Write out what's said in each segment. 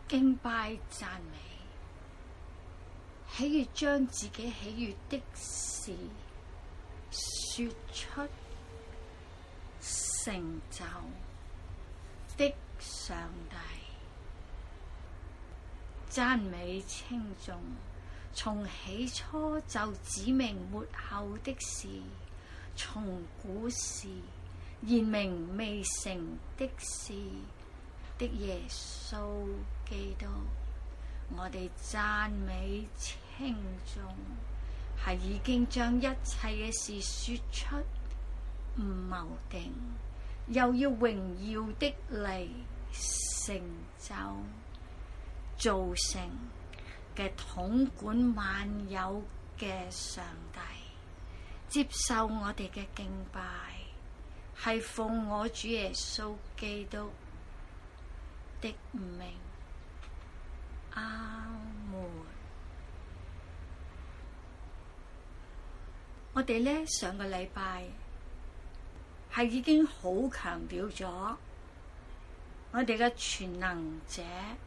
敬拜讚美，喜悅將自己喜悅的事說出，成就的上帝，讚美稱頌，從起初就指明末後的事，從古時言明未成的事的耶穌基督，我哋讚美稱頌，係已經將一切嘅事說出，唔謀定，又要榮耀的嚟成就，造成嘅統管萬有嘅上帝，接受我哋嘅敬拜，係奉我主耶穌基督的名，阿門。我哋呢上個禮拜係已經好強調咗我哋嘅全能者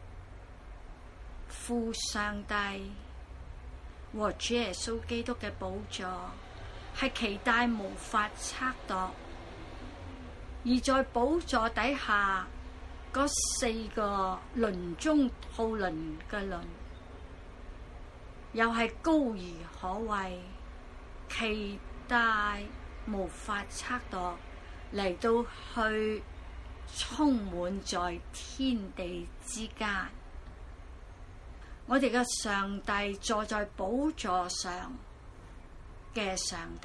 父上帝和主耶穌基督嘅寶座係奇大無法測度，而在寶座底下嗰四個輪中套輪嘅輪，又係高而可畏，奇大無法測度，嚟到去充滿在天地之間。我哋嘅上帝坐在寶座上嘅上帝，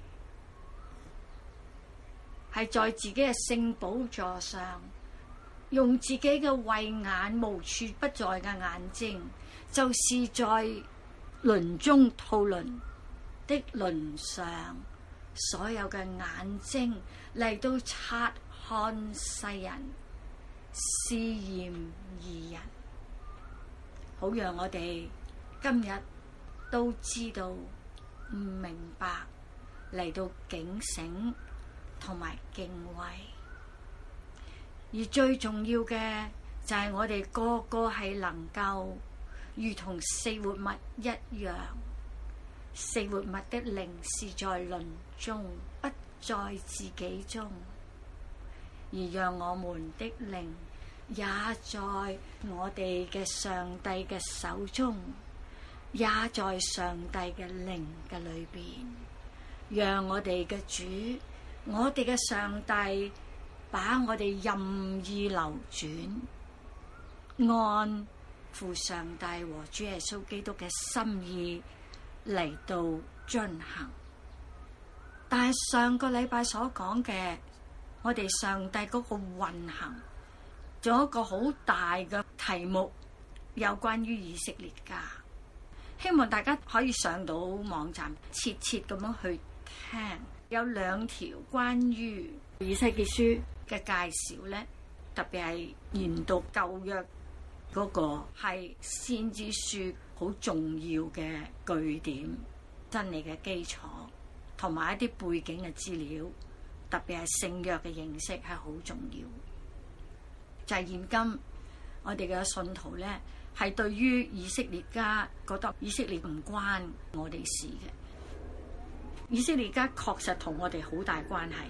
係在自己嘅聖寶座上，用自己嘅慧眼無處不在嘅眼睛，就是在輪中套輪的輪上所有嘅眼睛嚟到察看世人，試驗義人，好讓我哋今日都知道唔明白，嚟到警醒同埋敬畏。而最重要嘅就係我哋個個係能夠如同四活物一樣，四活物的靈是在輪中，不在自己中，而讓我們的靈也在我哋嘅上帝嘅手中，也在上帝嘅靈嘅裏邊，讓我哋嘅主，我哋嘅上帝把我哋任意流轉，按父上帝和主耶穌基督嘅心意嚟到進行。但係上個禮拜所講嘅，我哋上帝嗰個運行，仲有一個好大嘅題目，有關於以色列家。希望大家可以上到網站，切切咁樣去聽。有兩條關於以西結書嘅介紹咧，特別係研讀舊約嗰個係先知書好重要嘅據點、真理嘅基礎，同埋一啲背景嘅資料，特別係聖約嘅認識係好重要。就係現今我哋嘅信徒咧，係對於以色列家覺得以色列唔關我哋事嘅。以色列家確實同我哋好大關係，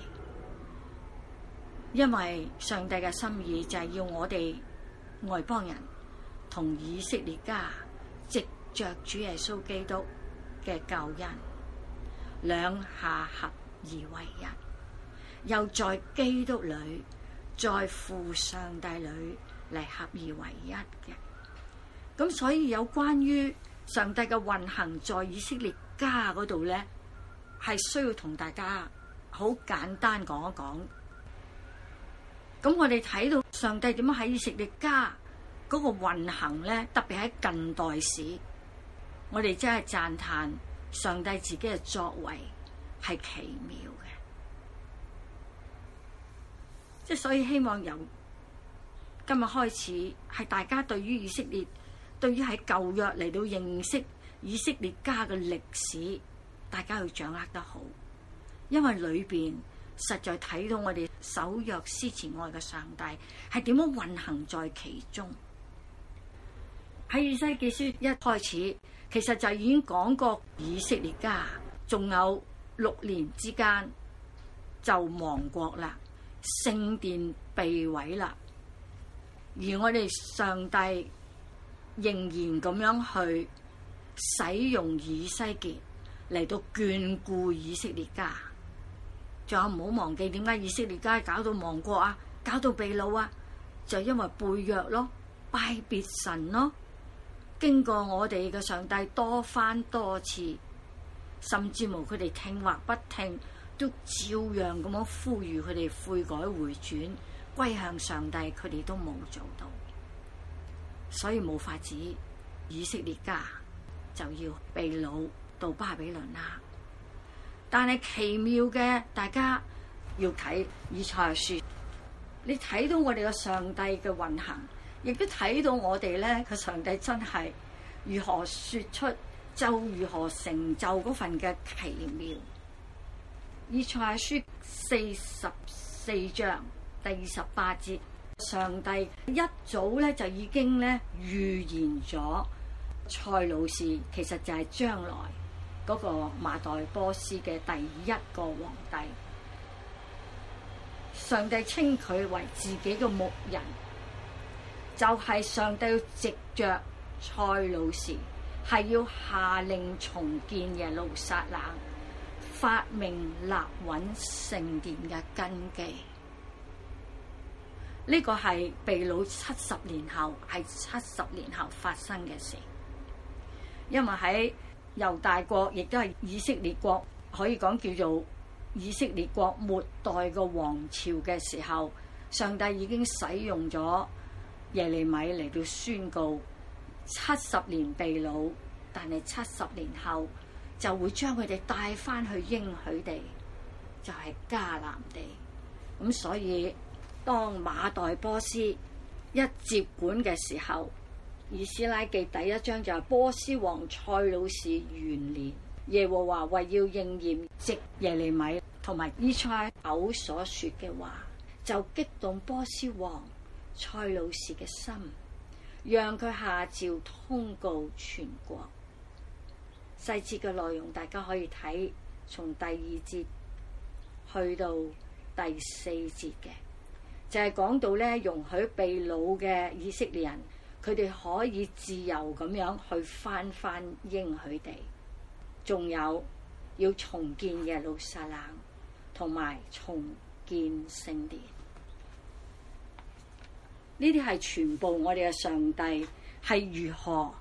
因為上帝嘅心意就係要我哋外邦人同以色列家藉着主耶穌基督嘅救恩，兩下合而為一，又在基督裏，在父上帝裏嚟合而為一嘅。咁所以有關於上帝嘅運行在以色列家嗰度咧，係需要同大家好簡單講一講。咁我哋睇到上帝點樣喺以色列家嗰個運行咧，特別喺近代史，我哋真係讚嘆上帝自己嘅作為係奇妙嘅。即係所以希望由今日開始，係大家對於以色列，對於喺舊約嚟到認識以色列家嘅歷史，大家要掌握得好，因為裏邊實在睇到我哋守約施慈愛嘅上帝係點樣運行在其中。 喺以西結書一開始，其實就已經講過以色列家仲有6年之間就亡國啦，聖殿被毀啦，而我哋上帝仍然咁樣去使用以西結嚟到眷顧以色列家。仲有唔好忘記，點解以色列家搞到亡國啊，搞到被擄啊？就因為背約咯，拜別神咯。經過我哋嘅上帝多番多次，甚至乎佢哋聽或不聽，都照樣咁樣呼籲佢哋悔改回轉歸向上帝，佢哋都冇做到，所以冇法子，以色列家就要被擄到巴比倫啦。但係奇妙嘅，大家要睇以賽亞書，你睇到我哋嘅上帝嘅運行，亦都睇到我哋咧個上帝真係如何說出就如何成就嗰份嘅奇妙。以賽亞書44章第28節，上帝一早咧就已經咧預言咗塞魯士其實就係將來嗰個馬代波斯嘅第一個皇帝。上帝稱佢為自己嘅牧人，就係上帝要藉着塞魯士係要下令重建耶路撒冷，發命立穩聖殿嘅根基。呢個係被擄70年後，係70年後發生嘅事。因為喺猶大國亦都係以色列國，可以講叫做以色列國末代嘅王朝嘅時候，上帝已經使用咗耶利米嚟到宣告70年被擄，但係70年後就會將佢哋帶翻去應許地，就係迦南地。咁所以當馬代波斯一接管嘅時候，以斯拉記第1章就係波斯王塞魯士元年，耶和華為要應驗藉耶利米同埋以賽亞口所說嘅話，就激動波斯王塞魯士嘅心，讓佢下詔通告全國。細節嘅內容大家可以睇，從第2節去到第4節嘅，就係講到咧容許被擄嘅以色列人，佢哋可以自由咁樣去翻應許地，仲有要重建耶路撒冷同埋重建聖殿。呢啲係全部我哋嘅上帝係如何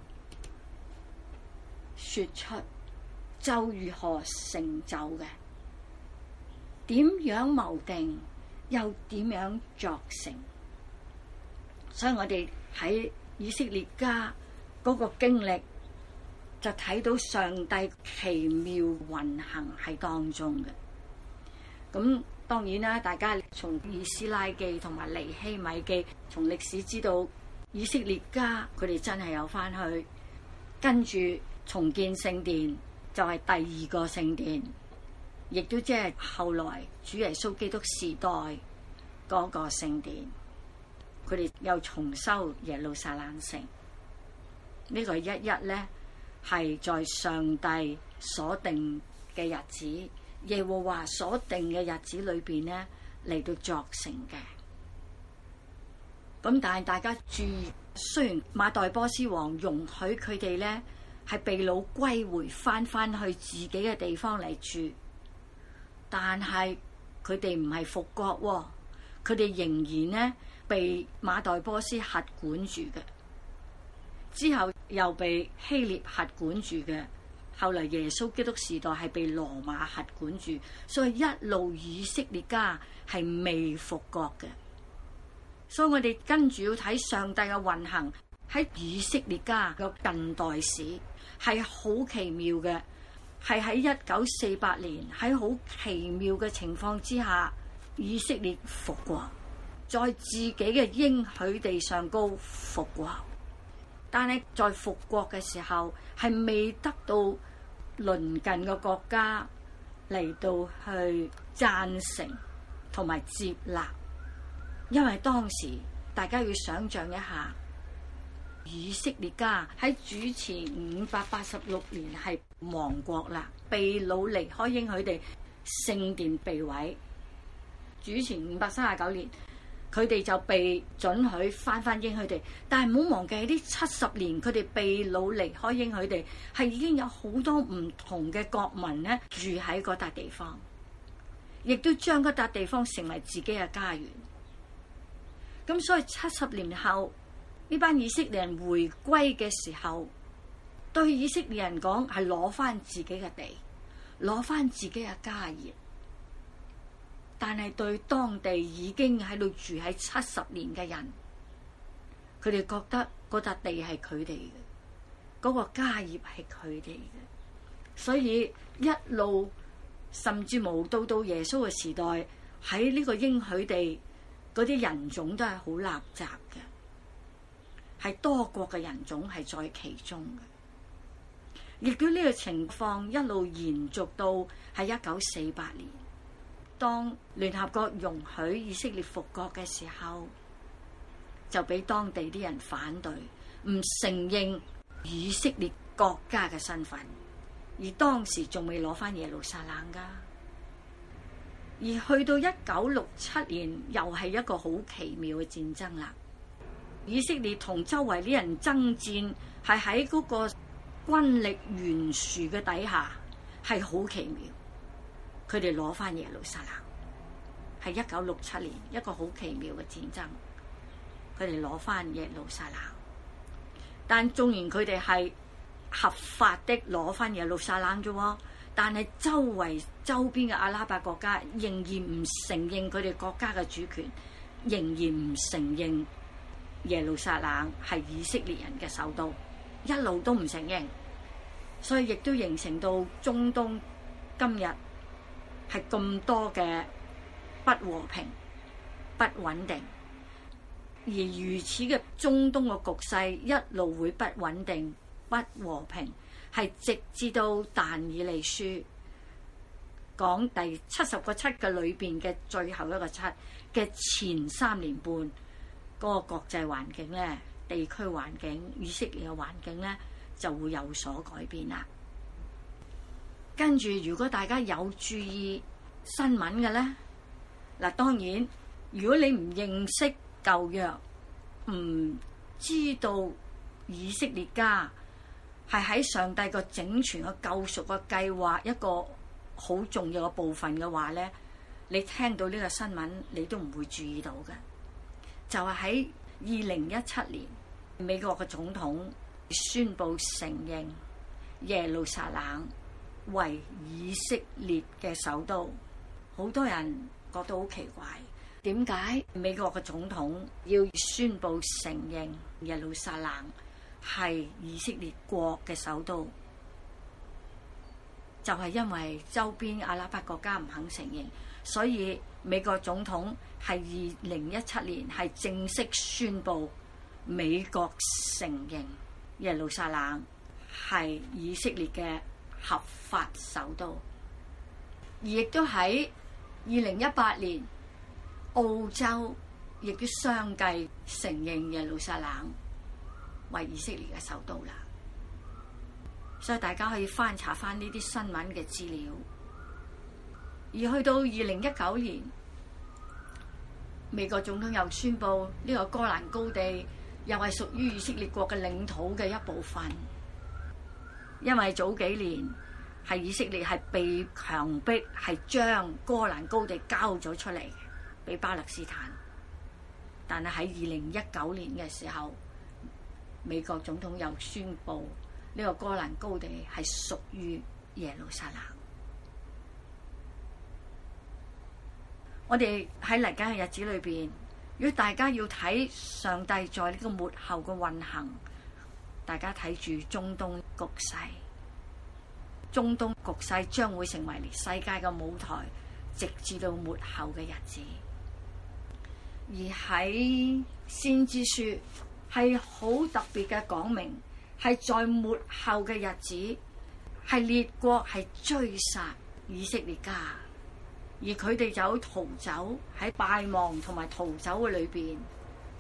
說出，就如何成就嘅，點樣謀定，又點樣作成。所以我哋喺以色列家嗰個經歷，就睇到上帝奇妙運行喺當中嘅。咁當然啦，大家從以斯拉記同埋尼希米記，從歷史知道以色列家佢哋真係有翻去，跟住重建聖殿，就係第2個聖殿，亦都即係後來主耶穌基督時代嗰個聖殿，佢哋又重修耶路撒冷城。呢個11咧係在上帝所定嘅日子，耶和華所定嘅日子裏邊咧嚟到作成嘅。咁但係大家注意，雖然馬代波斯王容許佢哋咧係被擄歸回翻去自己嘅地方嚟住，但係佢哋唔係復國喎，佢哋仍然咧被馬代波斯轄管住嘅，之後又被希臘轄管住嘅，後嚟耶穌基督時代係被羅馬轄管住，所以一路以色列家係未復國嘅。所以我哋跟住要睇上帝嘅運行喺以色列家嘅近代史，係好奇妙嘅，係喺1948年喺好奇妙嘅情況之下，以色列復國，在自己嘅應許地上高復國，但係在復國嘅時候係未得到鄰近嘅國家嚟到去贊成同埋接納。因為當時大家要想象一下， 以色列家喺主前586年係亡國啦，被擄離開應許地，聖殿被毀。主前539年，佢哋就被准許翻應許地，但係唔好忘記呢70年，佢哋被擄離開應許地，係已經有好多唔同嘅國民咧住喺嗰笪地方，亦都將嗰笪地方成為自己嘅家園。咁所以70年後，呢班以色列人回歸嘅時候，對以色列人講係攞翻自己嘅地，攞翻自己嘅家業。但係對當地已經喺度住喺70年嘅人，佢哋覺得嗰笪地係佢哋嘅，嗰個家業係佢哋嘅，所以一路甚至無到耶穌嘅時代，喺呢個應許地嗰啲人種都係好垃圾嘅，係多國嘅人種係在其中嘅。亦都呢個情況一路延續到係1948年。當聯合國容許以色列復國嘅時候，就俾當地啲人反對，唔承認以色列國家嘅身份，而當時仲未攞翻耶路撒冷噶。而去到1967年，又係一個好奇妙嘅戰爭啦。以色列同周圍啲人爭戰，係喺嗰個軍力懸殊嘅底下，係好奇妙。佢哋攞翻耶路撒冷，係1967年一個好奇妙嘅戰爭。佢哋攞翻耶路撒冷，但縱然佢哋係合法的攞翻耶路撒冷啫，但係周邊嘅阿拉伯國家仍然唔承認佢哋國家嘅主權，仍然唔承認耶路撒冷係以色列人嘅首都，一路都唔承認，所以亦都形成到中東今日係咁多嘅不和平、不穩定，而如此嘅中東嘅局勢一路會不穩定、不和平，係直至到但以理書講第70個7嘅裏邊嘅最後一個7嘅前3年半，嗰個國際環境咧、地區環境、以色列嘅環境咧就會有所改變啦。跟住，如果大家有注意新聞嘅咧，嗱，當然如果你唔認識舊約，唔知道以色列家係喺上帝個整全嘅救贖嘅計劃一個好重要嘅部分嘅話咧，你聽到呢個新聞你都唔會注意到嘅。就係喺2017年，美國嘅總統宣布承認耶路撒冷為以色列嘅首都。好多人覺得好奇怪，點解美國嘅總統要宣布承認耶路撒冷係以色列國嘅首都？就係因為周邊阿拉伯國家唔肯承認，所以美國總統係2017年係正式宣布美國承認耶路撒冷係以色列嘅合法首都。而亦都喺2018年，澳洲亦都相繼承認耶路撒冷為以色列嘅首都啦。所以大家可以翻查翻呢啲新聞嘅資料。而去到2019年，美國總統又宣布呢個哥蘭高地又係屬於以色列國嘅領土嘅一部分。因為早幾年係以色列係被強迫係將哥蘭高地交咗出嚟俾巴勒斯坦，但係喺2019年嘅時候，美國總統又宣布呢個哥蘭高地係屬於耶路撒冷。我哋喺嚟緊嘅日子裏邊，如果大家要睇上帝在呢個末後嘅運行，大家睇住中東局勢。中東局勢將會成為世界嘅舞台，直至到末後嘅日子。而喺先知書係好特別嘅講明，係在末後嘅日子，係列國係追殺以色列家，而佢哋就逃走喺敗亡同埋逃走嘅裏邊，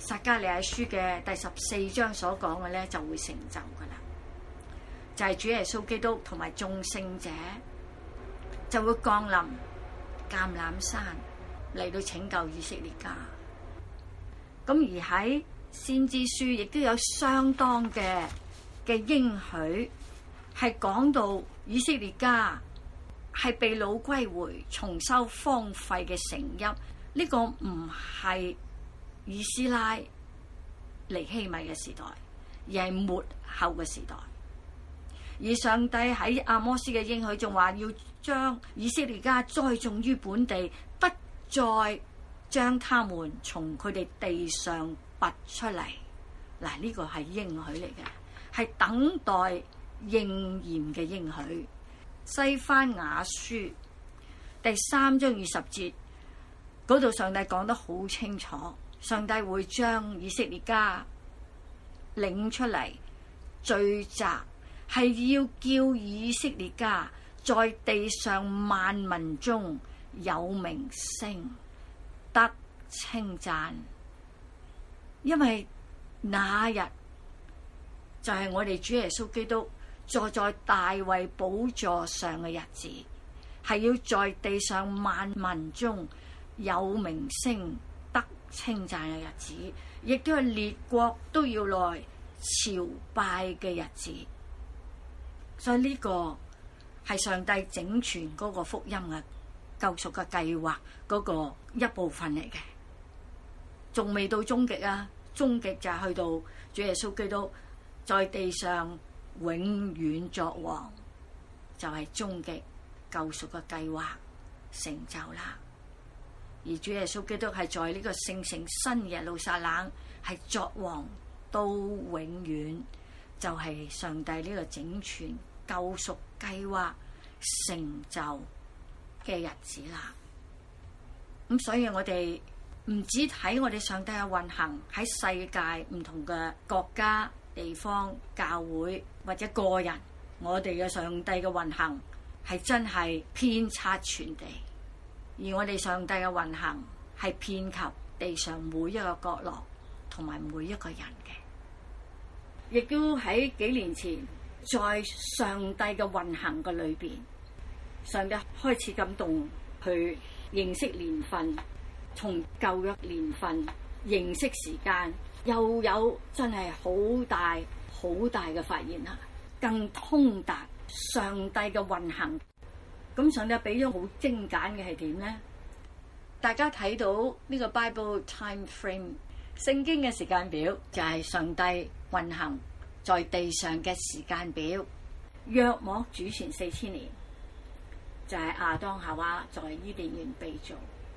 撒迦利亞書嘅第14章所講嘅咧就會成就噶啦，就係主耶穌基督同埋眾聖者就會降臨橄欖山嚟到拯救以色列家。咁而喺先知書亦都有相當嘅應許，係講到以色列家係被擄歸回，重修荒廢嘅城邑。呢個唔係以斯拉尼希米嘅時代，而係末後嘅時代。而上帝喺阿摩斯嘅應許仲話要將以色列家栽種於本地，不再將他們從佢哋地上拔出嚟。嗱，呢個係應許嚟嘅，係等待應驗嘅應許。西番雅書第3章20節嗰度，上帝講得好清楚，上帝會將以色列家領出嚟聚集，係要叫以色列家在地上萬民中有名聲，得稱讚。因為那日就係我哋主耶穌基督坐在大衛寶座上嘅日子，係要在地上萬民中有名聲得稱讚嘅日子，亦都係列國都要來朝拜嘅日子。所以呢個係上帝整全嗰個福音嘅救贖嘅計劃嗰個一部分嚟嘅，仲未到終極啊！終極就係去到主耶穌基督在地上永遠作王，就係終極救贖嘅計劃成就啦。而主耶穌基督係在呢個聖城新耶路撒冷係作王到永遠，就係上帝呢個整全救贖計劃成就嘅日子啦。咁所以我哋唔止睇我哋上帝嘅運行喺世界唔同嘅國家、地方、教會或者個人，我哋嘅上帝嘅運行係真係遍察全地，而我哋上帝嘅運行係遍及地上每一個角落同埋每一個人嘅。亦都喺幾年前，在上帝嘅運行嘅裏邊，上帝開始感動去認識年份，從舊約年份認識時間，又有真係好大嘅發現啦，更通達上帝嘅運行。咁上帝俾咗好精簡嘅係點咧？大家睇到呢個 Bible time frame 聖經嘅時間表，就係上帝運行在地上嘅時間表。約莫主前4000年，就係亞當夏娃在伊甸園被造。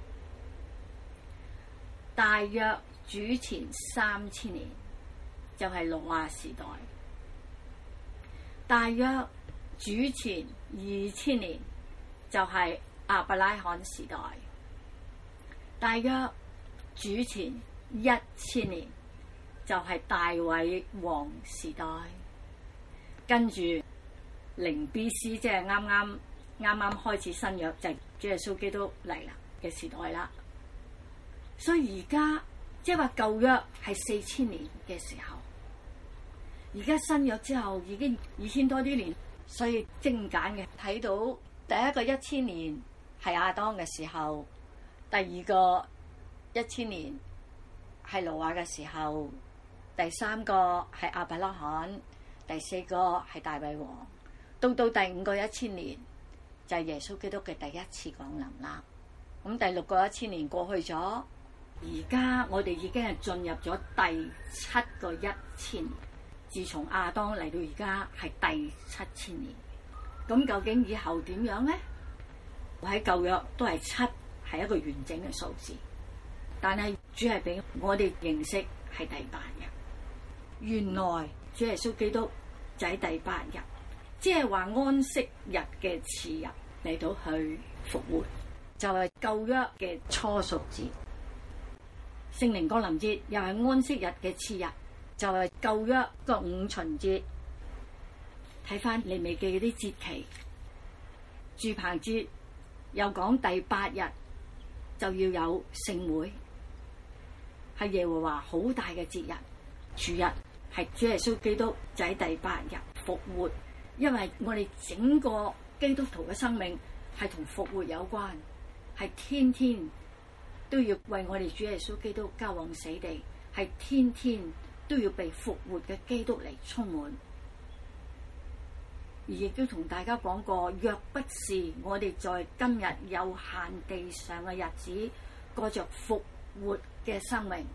大約主前3000年，就係挪亞時代。大約主前2000年，就係亞伯拉罕時代。大約主前1000年，就係大衛王時代。跟住0 BC， 即係啱啱開始新約，就係主耶穌基督嚟啦嘅時代啦。所以而家即係話舊約係4000年嘅時候，而家新約之後已經2000多啲年，所以精簡嘅睇到第一個1000年係亞當嘅時候，第二個1000年係挪亞嘅時候，第三個係亞伯拉罕，第四個係大衛王，到第5個1000年就係耶穌基督嘅第一次降臨啦。咁第6個1000年過去咗，而家我哋已經係進入咗第7個1000年。自從亞當嚟到而家係第7000年。咁究竟以後點樣咧？喺舊約都係7，係一個完整嘅數字，但係主係俾我哋認識係第8日。原來主耶穌基督就喺第8日，即係話安息日嘅次日嚟到去復活，就係舊約嘅初熟節。聖靈降臨節又係安息日嘅次日，就係舊約個五旬節。睇翻利未記嗰啲節期，住棚節又講第8日就要有聖會， 係耶和華好大嘅節日。主日係主耶穌基督就喺第8日復活，因為我哋整個基督徒嘅生命係同復活有關，係天天都要為我哋主耶穌基督交往死地，係天天都要被復活嘅基督嚟充滿。而亦都同大家講過，若不是我哋在今日有限地上嘅日子過着復活嘅生命，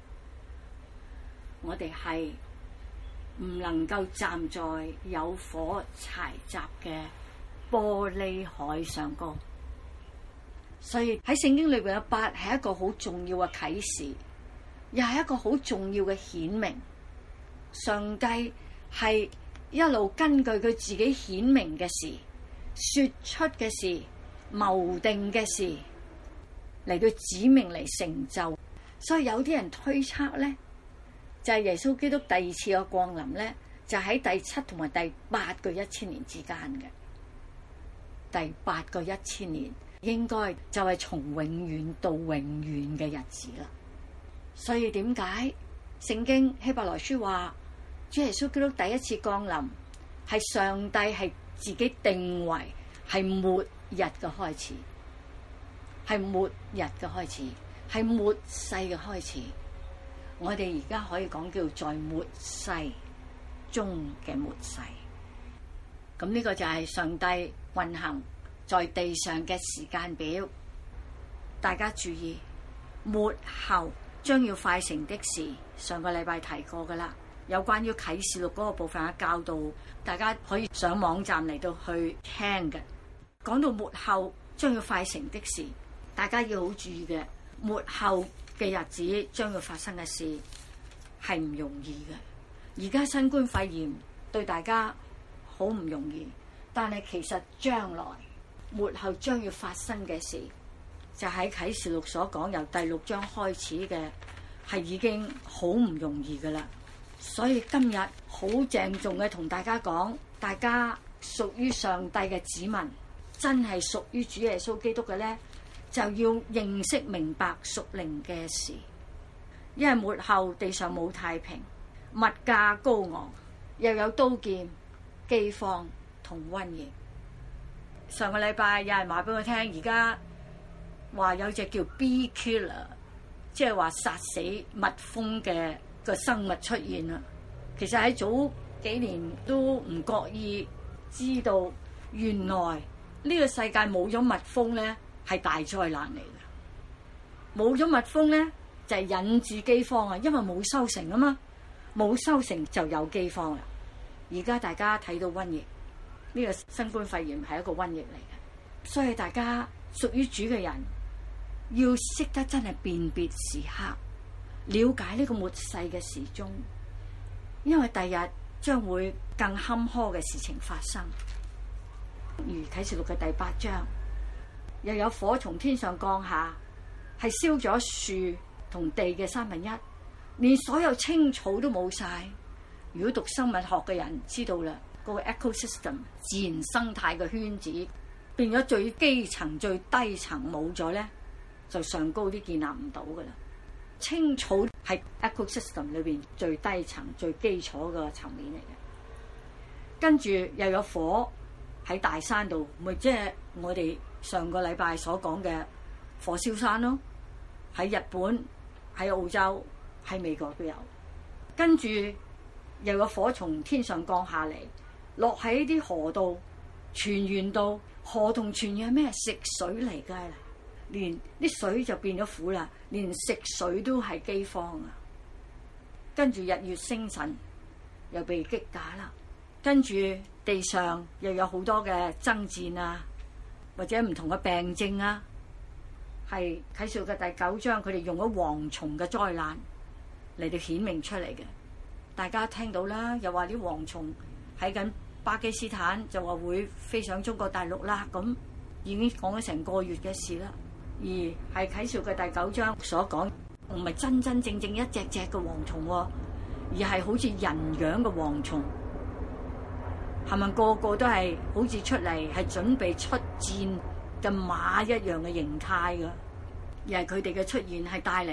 我哋係唔能夠站在有火柴雜嘅玻璃海上高。所以喺聖經裏邊嘅8係一個好重要嘅啟示，又係一個好重要嘅顯明。上帝係一路根據佢自己顯明嘅事、說出嘅事、謀定嘅事嚟到指明嚟成就。所以有啲人推測咧，就係耶穌基督第2次嘅降臨咧，就喺第7同埋第8個1000年之間嘅。第8個1000年應該就係從永遠到永遠嘅日子啦。所以點解聖經希伯來書話主耶穌基督第1次降臨係上帝係自己定為係末日嘅開始，係末日嘅開始，係末世嘅開始。我哋而家可以講叫在末世中嘅末世。咁呢個就係上帝運行在地上嘅時間表。大家注意，末後將要快成的事，上個禮拜提過噶啦。有關於啟示錄嗰個部分嘅教導，大家可以上網站嚟到去聽嘅。講到末後將要快成的事，大家要好注意嘅，末後嘅日子將要發生嘅事係唔容易嘅。而家新冠肺炎對大家好唔容易，但係其實將來末後將要發生嘅事，就喺啟示錄所講由第6章開始嘅，係已經好唔容易噶啦。所以今日好鄭重嘅同大家講，大家屬於上帝嘅子民，真係屬於主耶穌基督嘅咧，就要認識明白屬靈嘅事。因為末後地上冇太平，物價高昂，又有刀劍、饑荒同瘟疫。上個禮拜有人話俾我聽，而家話有隻叫 Bee Killer， 即係話殺死蜜蜂嘅個生物出現啦。其實喺早幾年都唔覺意知道，原來呢個世界冇咗蜜蜂咧係大災難嚟嘅。冇咗蜜蜂咧就係引致饑荒啊，因為冇收成啊嘛，冇收成就有饑荒啦。而家大家睇到瘟疫，呢個新冠肺炎係一個瘟疫嚟嘅，所以大家屬於主嘅人要識得真係辨別時刻，了解呢個末世嘅時鐘，因為第日將會更坎坷嘅事情發生。如啟示錄嘅第8章，又有火從天上降下，係燒咗樹同地嘅1/3，連所有青草都冇晒。如果讀生物學嘅人知道啦，個 ecosystem 自然生態嘅圈子變咗最基層最低層冇咗咧，就上高啲建立唔到噶啦。青草係 ecosystem 裏邊最低層最基礎嘅層面嚟嘅。跟住又有火喺大山度，咪即係我哋上個禮拜所講嘅火燒山咯。喺日本、喺澳洲、喺美國都有。跟住又有火從天上降下嚟，落喺啲河道、泉源度。河同泉源係咩？食水嚟㗎，連啲水就變咗苦啦，連食水都係饑荒啊！跟住日月星辰又被擊打啦，跟住地上又有好多嘅爭戰啊，或者唔同嘅病症啊，係啟示錄嘅第9章，佢哋用咗蝗蟲嘅災難嚟到顯明出嚟嘅。大家聽到啦，又話啲蝗蟲喺緊巴基斯坦，就話會飛上中國大陸啦，咁已經講咗成個月嘅事啦。而係啟示錄嘅第9章所講，唔係真真正正一隻隻嘅蝗蟲，而係好似人樣嘅蝗蟲，係咪個個都係好似出嚟係準備出戰嘅馬一樣嘅形態㗎？而係佢哋嘅出現係帶嚟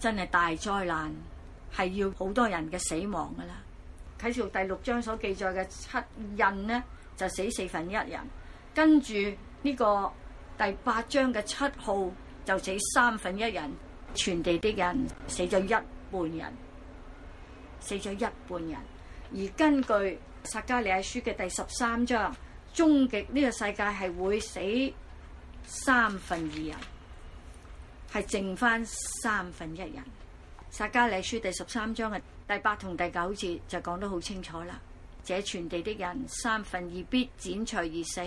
真係大災難，係要好多人嘅死亡噶啦。啟示錄第6章所記載嘅7印呢，就死1/4人，跟住呢個第8章嘅7號就死1/3人，全地的人死咗1半人，死咗1半人。而根據撒迦利亞書嘅第13章，終極呢個世界係會死2/3人，係剩翻1/3人。撒迦利亞書第13章嘅第8同第9節就講得好清楚啦。這全地的人2/3必剪除而死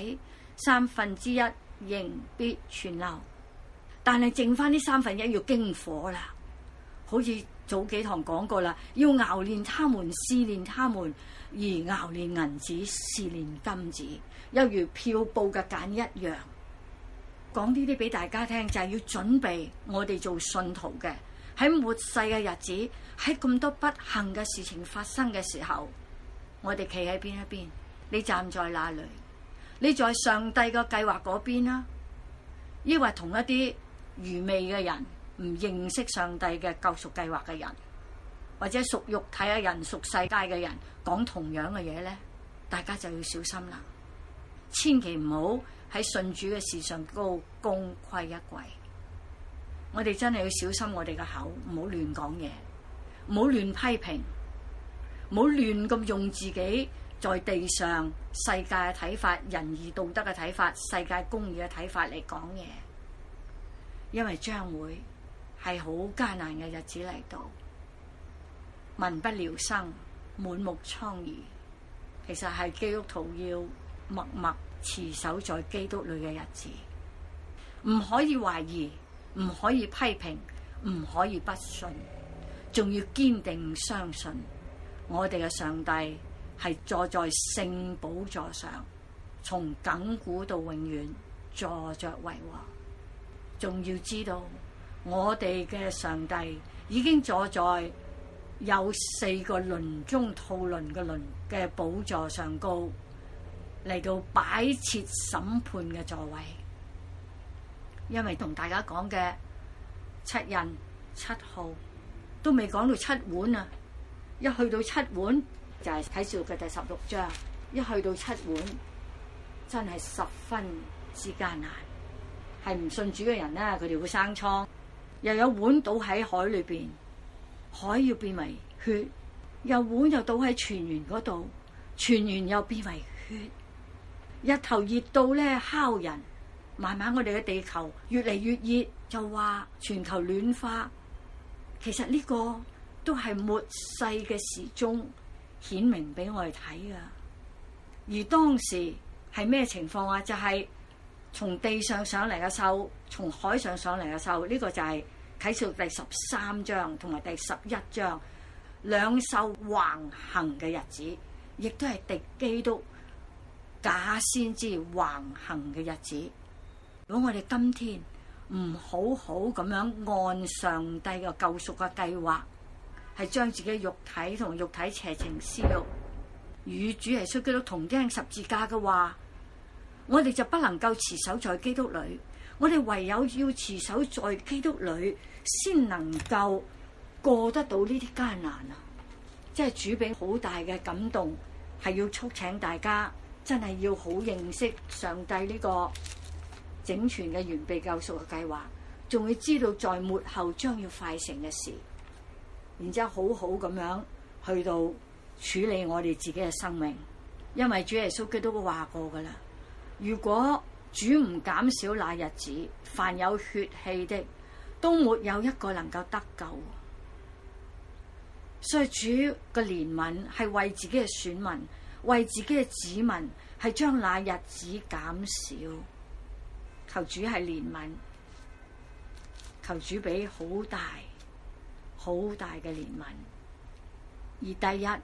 ，1/3仍必存留。但係剩翻呢1/3要經火啦，好似早幾堂講過啦，要熬煉他們，試煉他們，而熬煉銀子，試煉金子，又如漂布嘅鹼一樣。講呢啲俾大家聽，就係要準備我哋做信徒嘅，喺末世嘅日子，喺咁多不幸嘅事情發生嘅時候，我哋企喺邊一邊？你站在哪裏？你在上帝嘅計劃嗰邊啦，抑或同一啲愚昧嘅人，唔認識上帝嘅救贖計劃嘅人，或者屬肉體嘅人、屬世界嘅人講同樣嘅嘢呢？大家就要小心啦，千祈唔好喺信主嘅事上高功虧一簣。我哋真係要小心我哋嘅口，唔好亂講嘢，唔好亂批評，唔好亂咁用自己在地上世界嘅睇法、仁義道德嘅睇法、世界公義嘅睇法嚟講嘢，因為將會係好艱難嘅日子嚟到，民不聊生，滿目瘡痍。其實係基督徒要默默持守在基督裏嘅日子，唔可以懷疑，唔可以批評，唔可以不信，仲要堅定相信我哋嘅上帝係坐在聖寶座上，從亙古到永遠坐着為王。仲要知道我哋嘅上帝已經坐在有4個輪中吐輪嘅輪嘅寶座上高，嚟到擺設審判嘅座位。因為同大家講嘅7印7號都未講到7碗啊，一去到7碗就係啟示錄嘅第16章，一去到7碗真係十分之艱難。係唔信主嘅人咧，佢哋會生瘡，又有碗倒喺海裏邊，海要變為血，又碗又倒喺泉源嗰度，泉源又變為血。日頭熱到咧烤人，慢慢我哋嘅地球越嚟越熱，就話全球暖化。其實呢個都係末世嘅時鐘顯明俾我哋睇噶。而當時係咩情況啊？就係從地上上嚟嘅獸，從海上上嚟嘅獸，呢個就係啟示錄第13章同埋第11章兩獸橫行嘅日子，亦都係敵基督假先知橫行嘅日子。如果我哋今天唔好好咁樣按上帝嘅救贖嘅計劃，係將自己肉體同肉體邪情私欲與主耶穌基督同釘十字架嘅話，我哋就不能夠持守在基督裏。我哋唯有要持守在基督裏，先能夠過得到呢啲艱難啊！即係主俾好大嘅感動，係要促請大家真係要好認識上帝呢個整全嘅完備救贖嘅計劃，仲要知道在末後將要快成嘅事，然之後好好咁樣去到處理我哋自己嘅生命。因為主耶穌基督都話過噶啦，如果主唔減少那日子，凡有血氣的都沒有一個能夠得救。所以主嘅憐憫係為自己嘅選民，為自己嘅子民，係將那日子減少。求主係憐憫，求主俾好大好大嘅憐憫。而第一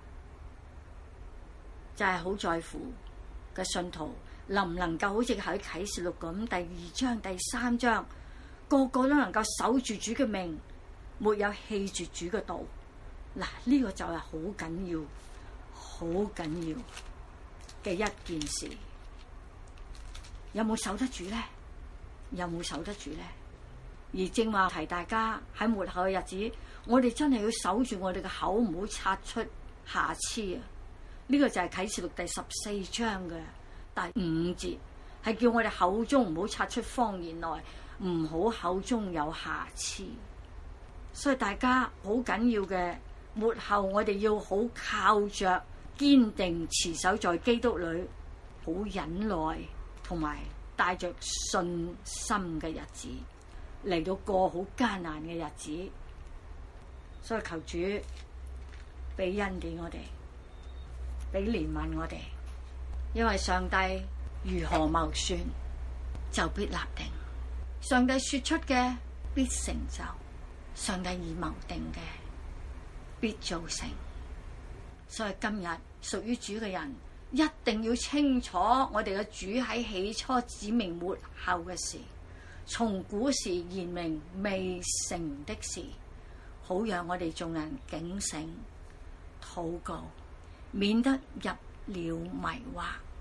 就係好在乎嘅信徒能唔能夠好似喺啟示錄咁第2章第3章，個個都能夠守住主嘅命，沒有棄絕主嘅道。嗱，呢個就係好緊要好緊要嘅一件事。有冇守得住咧？有冇守得住咧？ 而正話提大家喺末後嘅日子，我哋真係要守住我哋嘅口，唔好擦出瑕疵啊！呢個就係啟示錄第14章嘅第5節，係叫我哋口中唔好擦出謊言來，唔好口中有瑕疵。所以大家好緊要嘅，末後我哋要好靠着堅定持守在基督裏，好忍耐同埋帶着信心嘅日子嚟到過好艱難嘅日子。所以求主俾恩典我哋，俾憐憫我哋，因為上帝如何謀算就必立定，上帝說出嘅必成就，上帝已謀定嘅必造成。所以今日屬於主嘅人一定要清楚，我哋嘅主喺起初指明末後嘅事，從古時言明未成的事，好讓我哋眾人警醒禱告，免得入了迷惑。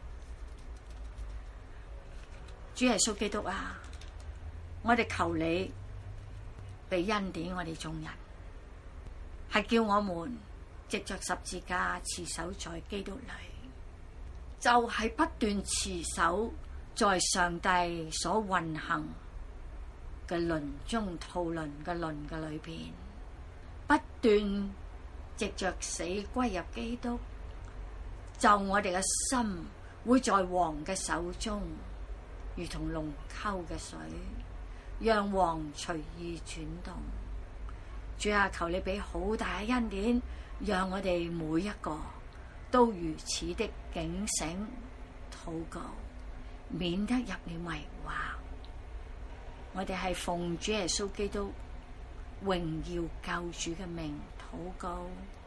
主耶穌基督啊，我哋求你俾恩典我哋眾人，係叫我們藉着十字架持守在基督裏，就係不斷持守在上帝所運行嘅輪中套輪嘅輪嘅裏邊，不斷藉着死歸入基督，就我哋嘅心會在王嘅手中，如同龍溝嘅水，讓王隨意轉動。主啊，求你俾好大嘅恩典，讓我哋每一個都如此的警醒禱告，免得入了迷惑。我哋係奉主耶穌基督榮耀救主嘅名禱告。